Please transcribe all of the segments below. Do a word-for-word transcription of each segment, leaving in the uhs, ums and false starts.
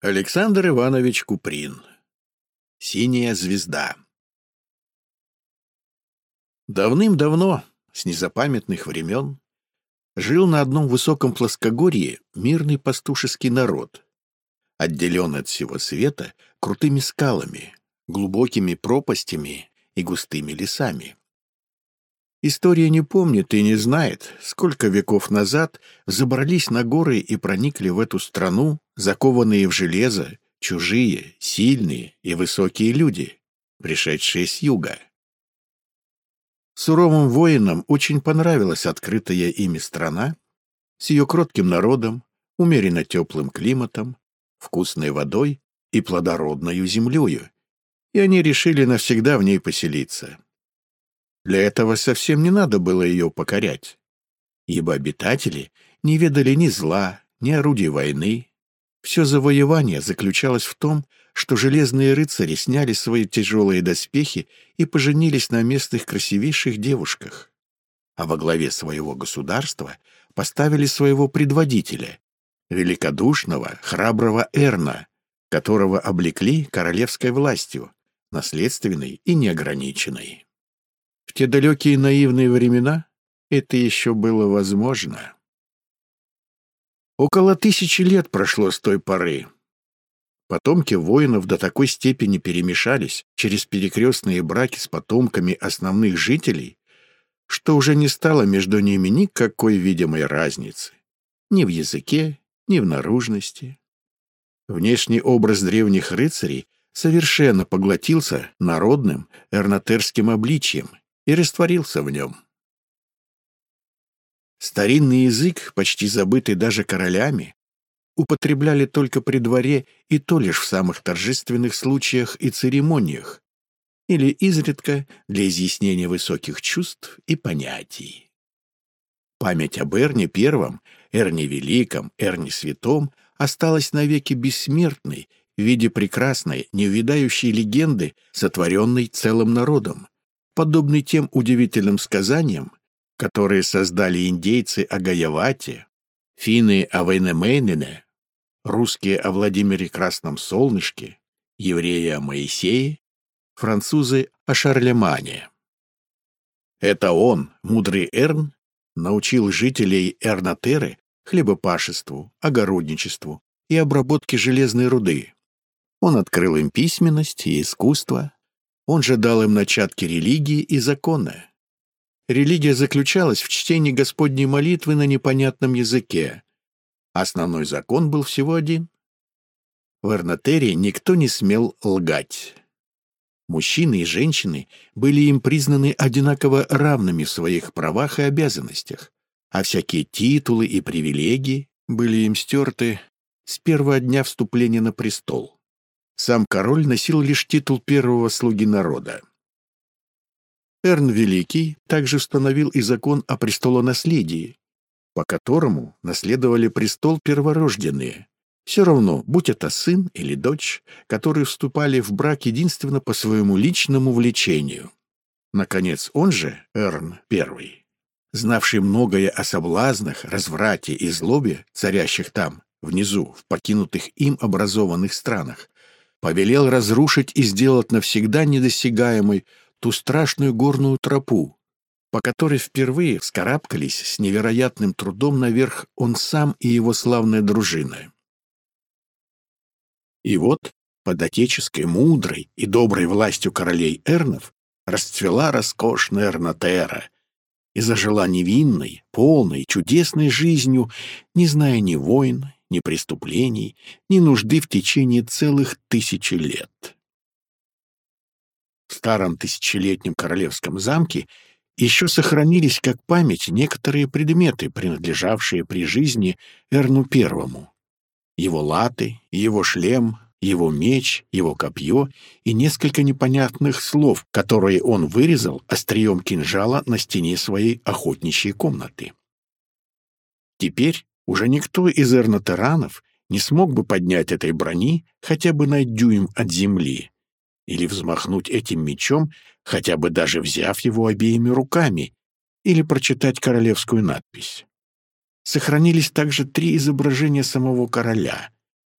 Александр Иванович Куприн. Синяя звезда. Давным-давно, с незапамятных времен, жил на одном высоком плоскогорье мирный пастушеский народ, отделенный от всего света крутыми скалами, глубокими пропастями и густыми лесами. История не помнит и не знает, сколько веков назад взобрались на горы и проникли в эту страну закованные в железо, чужие, сильные и высокие люди, пришедшие с юга. Суровым воинам очень понравилась открытая ими страна с ее кротким народом, умеренно теплым климатом, вкусной водой и плодородною землею, и они решили навсегда в ней поселиться. Для этого совсем не надо было ее покорять, ибо обитатели не ведали ни зла, ни орудий войны. Все завоевание заключалось в том, что железные рыцари сняли свои тяжелые доспехи и поженились на местных красивейших девушках, а во главе своего государства поставили своего предводителя, великодушного, храброго Эрна, которого облекли королевской властью, наследственной и неограниченной. В те далекие наивные времена это еще было возможно. Около тысячи лет прошло с той поры. Потомки воинов до такой степени перемешались через перекрестные браки с потомками основных жителей, что уже не стало между ними никакой видимой разницы ни в языке, ни в наружности. Внешний образ древних рыцарей совершенно поглотился народным эрнатерским обличьем и растворился в нем. Старинный язык, почти забытый даже королями, употребляли только при дворе и то лишь в самых торжественных случаях и церемониях, или изредка для изъяснения высоких чувств и понятий. Память об Эрне Первом, Эрне Великом, Эрне Святом осталась навеки бессмертной в виде прекрасной, неувядающей легенды, сотворенной целым народом, подобной тем удивительным сказаниям, которые создали индейцы о Гаявате, финны о Вайнемейнене, русские о Владимире Красном Солнышке, евреи о Моисее, французы о Шарлемане. Это он, мудрый Эрн, научил жителей Эрнатеры хлебопашеству, огородничеству и обработке железной руды. Он открыл им письменность и искусство. Он же дал им начатки религии и закона. Религия заключалась в чтении Господней молитвы на непонятном языке. Основной закон был всего один. В Эрнатере никто не смел лгать. Мужчины и женщины были им признаны одинаково равными в своих правах и обязанностях, а всякие титулы и привилегии были им стерты с первого дня вступления на престол. Сам король носил лишь титул первого слуги народа. Эрн Великий также установил и закон о престолонаследии, по которому наследовали престол перворожденные, все равно, будь это сын или дочь, которые вступали в брак единственно по своему личному влечению. Наконец, он же, Эрн Первый, знавший многое о соблазнах, разврате и злобе, царящих там, внизу, в покинутых им образованных странах, повелел разрушить и сделать навсегда недосягаемой ту страшную горную тропу, по которой впервые вскарабкались с невероятным трудом наверх он сам и его славная дружина. И вот под отеческой мудрой и доброй властью королей Эрнов расцвела роскошная Эрнатера и зажила невинной, полной, чудесной жизнью, не зная ни войн, ни преступлений, ни нужды в течение целых тысячи лет. В старом тысячелетнем королевском замке еще сохранились как память некоторые предметы, принадлежавшие при жизни Эрну Первому. Его латы, его шлем, его меч, его копье и несколько непонятных слов, которые он вырезал острием кинжала на стене своей охотничьей комнаты. Теперь уже никто из эрнатеранов не смог бы поднять этой брони хотя бы на дюйм от земли или взмахнуть этим мечом, хотя бы даже взяв его обеими руками, или прочитать королевскую надпись. Сохранились также три изображения самого короля,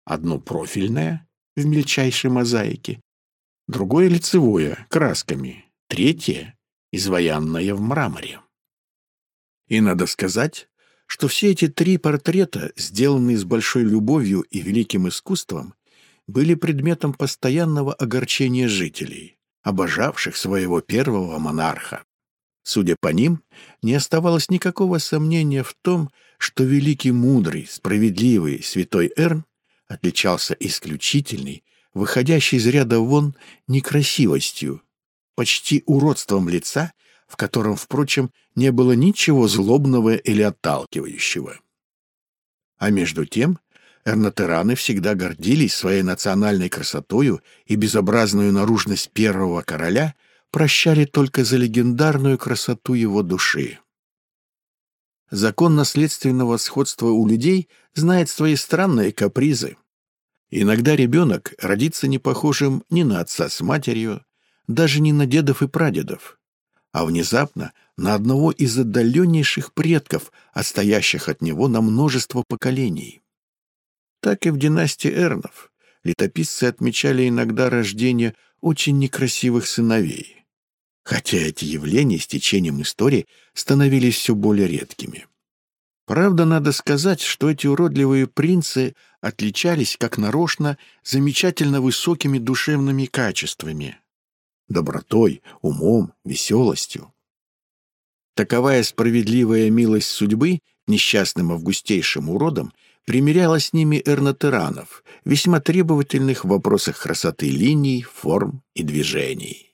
Одно профильное, в мельчайшей мозаике, другое лицевое, красками, третье — изваянное в мраморе. И надо сказать, что все эти три портрета, сделанные с большой любовью и великим искусством, были предметом постоянного огорчения жителей, обожавших своего первого монарха. Судя по ним, не оставалось никакого сомнения в том, что великий, мудрый, справедливый святой Эрн отличался исключительной, выходящей из ряда вон некрасивостью, почти уродством лица, в котором, впрочем, не было ничего злобного или отталкивающего. А между тем эрнатераны всегда гордились своей национальной красотою и безобразную наружность первого короля прощали только за легендарную красоту его души. Закон наследственного сходства у людей знает свои странные капризы. Иногда ребенок родится не похожим ни на отца с матерью, даже не на дедов и прадедов, а внезапно на одного из отдаленнейших предков, отстоящих от него на множество поколений. Так и в династии Эрнов летописцы отмечали иногда рождение очень некрасивых сыновей, хотя эти явления с течением истории становились все более редкими. Правда, надо сказать, что эти уродливые принцы отличались, как нарочно, замечательно высокими душевными качествами, добротой, умом, веселостью. Таковая справедливая милость судьбы несчастным августейшим уродам примиряла с ними эрнатеранов, весьма требовательных в вопросах красоты линий, форм и движений.